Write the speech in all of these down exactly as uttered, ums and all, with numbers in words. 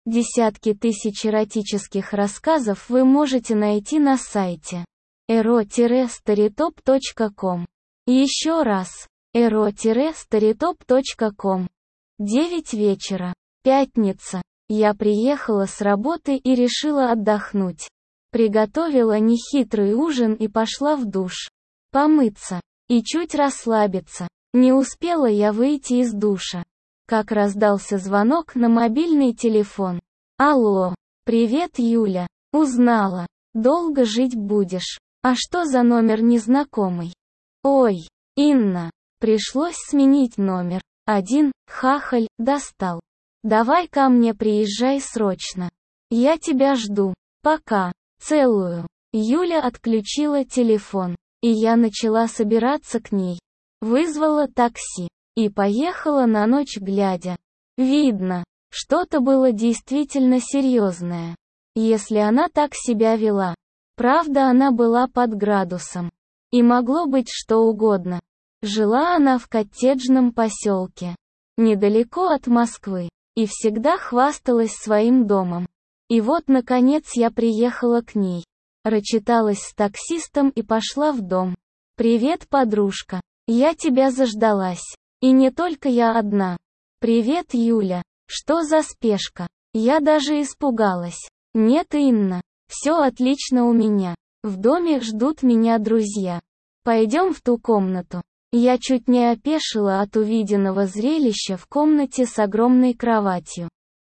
Десятки тысяч эротических рассказов вы можете найти на сайте эро старитоп точка ком. Еще раз, эро старитоп точка ком. девять вечера. Пятница. Я приехала с работы и решила отдохнуть. Приготовила нехитрый ужин и пошла в душ. Помыться. И чуть расслабиться. Не успела я выйти из душа, как раздался звонок на мобильный телефон. Алло. Привет, Юля. Узнала. Долго жить будешь. А что за номер незнакомый? Ой, Инна. Пришлось сменить номер. Один, хахаль, достал. Давай ко мне приезжай срочно. Я тебя жду. Пока. Целую. Юля отключила телефон. И я начала собираться к ней. Вызвала такси. И поехала на ночь глядя. Видно, что-то было действительно серьезное. Если она так себя вела. Правда, она была под градусом. И могло быть что угодно. Жила она в коттеджном поселке. Недалеко от Москвы. И всегда хвасталась своим домом. И вот, наконец, я приехала к ней. Рачиталась с таксистом и пошла в дом. «Привет, подружка. Я тебя заждалась. И не только я одна. Привет, Юля. Что за спешка? Я даже испугалась. Нет, Инна. Все отлично у меня. В доме ждут меня друзья. Пойдем в ту комнату». Я чуть не опешила от увиденного зрелища в комнате с огромной кроватью.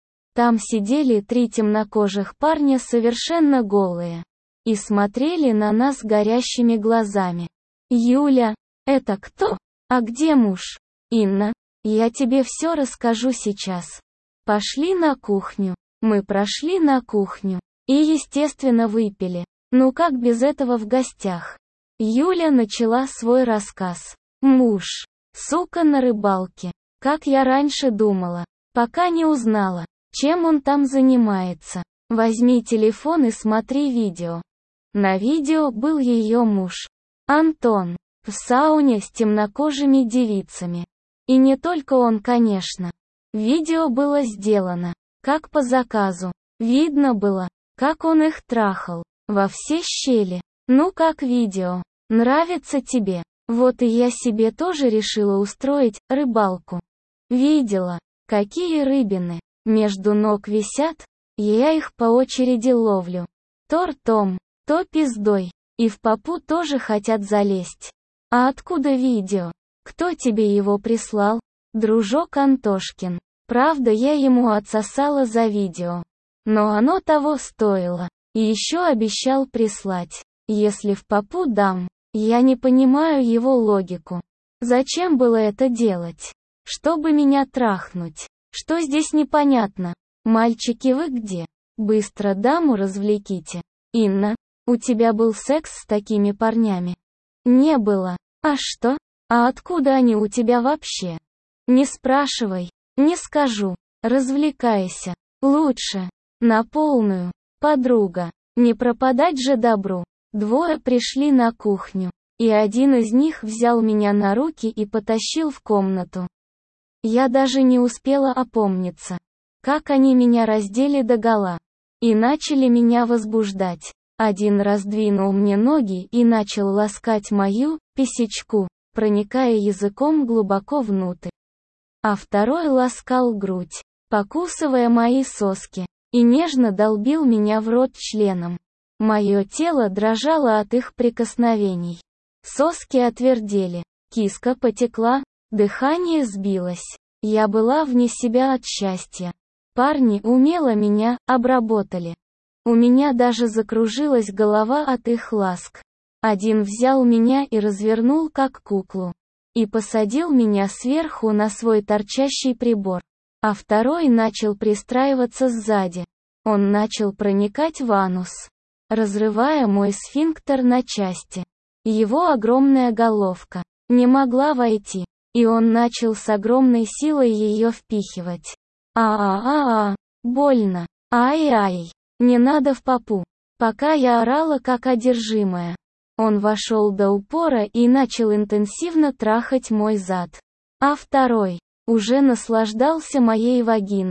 Там сидели три темнокожих парня совершенно голые. И смотрели на нас горящими глазами. «Юля, это кто? А где муж?» «Инна, я тебе все расскажу сейчас. Пошли на кухню». Мы прошли на кухню. И, естественно, выпили. Ну как без этого в гостях? Юля начала свой рассказ. Муж. Сука на рыбалке. Как я раньше думала. Пока не узнала, чем он там занимается. Возьми телефон и смотри видео. На видео был ее муж. Антон. В сауне с темнокожими девицами. И не только он, конечно. Видео было сделано, как по заказу. Видно было, как он их трахал. Во все щели. Ну как видео? Нравится тебе? Вот и я себе тоже решила устроить рыбалку. Видела, какие рыбины между ног висят, и я их по очереди ловлю. То ртом, то пиздой. И в попу тоже хотят залезть. А откуда видео? Кто тебе его прислал? Дружок Антошкин. Правда, я ему отсосала за видео. Но оно того стоило. И еще обещал прислать. Если в попу дам. Я не понимаю его логику. Зачем было это делать? Чтобы меня трахнуть. Что здесь непонятно? Мальчики, вы где? Быстро даму развлеките. Инна, у тебя был секс с такими парнями? Не было. А что? А откуда они у тебя вообще? Не спрашивай. Не скажу. Развлекайся. Лучше. На полную. Подруга. Не пропадать же добру. Двое пришли на кухню. И один из них взял меня на руки и потащил в комнату. Я даже не успела опомниться. Как они меня раздели догола. И начали меня возбуждать. Один раздвинул мне ноги и начал ласкать мою писечку, проникая языком глубоко внутрь. А второй ласкал грудь, покусывая мои соски, и нежно долбил меня в рот членом. Мое тело дрожало от их прикосновений. Соски отвердели, киска потекла, дыхание сбилось. Я была вне себя от счастья. Парни умело меня обработали. У меня даже закружилась голова от их ласк. Один взял меня и развернул как куклу. И посадил меня сверху на свой торчащий прибор. А второй начал пристраиваться сзади. Он начал проникать в анус, разрывая мой сфинктер на части. Его огромная головка не могла войти, и он начал с огромной силой ее впихивать. А-а-а-а, больно, ай-ай, не надо в попу. Пока я орала как одержимая. Он вошел до упора и начал интенсивно трахать мой зад. А второй уже наслаждался моей вагиной.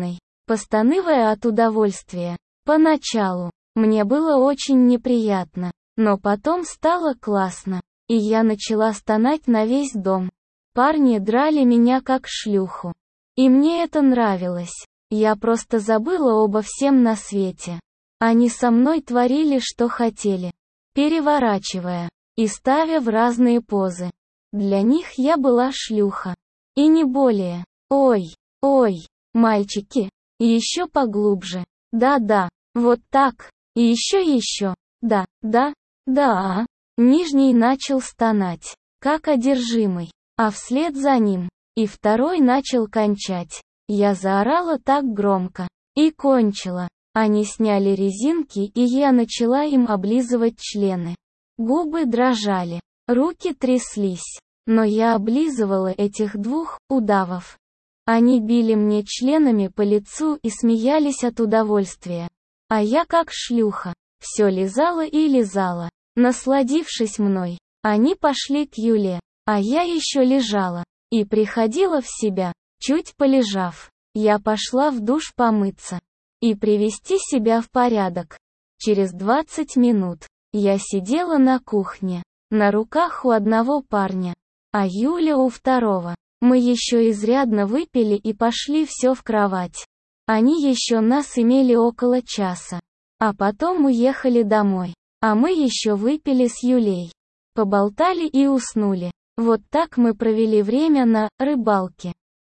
постановая от удовольствия. Поначалу мне было очень неприятно, но потом стало классно, и я начала стонать на весь дом. Парни драли меня как шлюху. И мне это нравилось. Я просто забыла обо всем на свете. Они со мной творили, что хотели, переворачивая и ставя в разные позы. Для них я была шлюха. И не более. Ой, ой, мальчики, еще поглубже. Да-да, вот так, и еще еще. Да, да, да. Нижний начал стонать, как одержимый, а вслед за ним и второй начал кончать. Я заорала так громко и кончила. Они сняли резинки, и я начала им облизывать члены. Губы дрожали, руки тряслись, но я облизывала этих двух удавов. Они били мне членами по лицу и смеялись от удовольствия. А я как шлюха, все лизала и лизала, насладившись мной. Они пошли к Юле, а я еще лежала и приходила в себя, чуть полежав. Я пошла в душ помыться и привести себя в порядок. Через двадцать минут я сидела на кухне, на руках у одного парня, а Юля у второго. Мы еще изрядно выпили и пошли все в кровать. Они еще нас имели около часа. А потом уехали домой. А мы еще выпили с Юлей. Поболтали и уснули. Вот так мы провели время на рыбалке.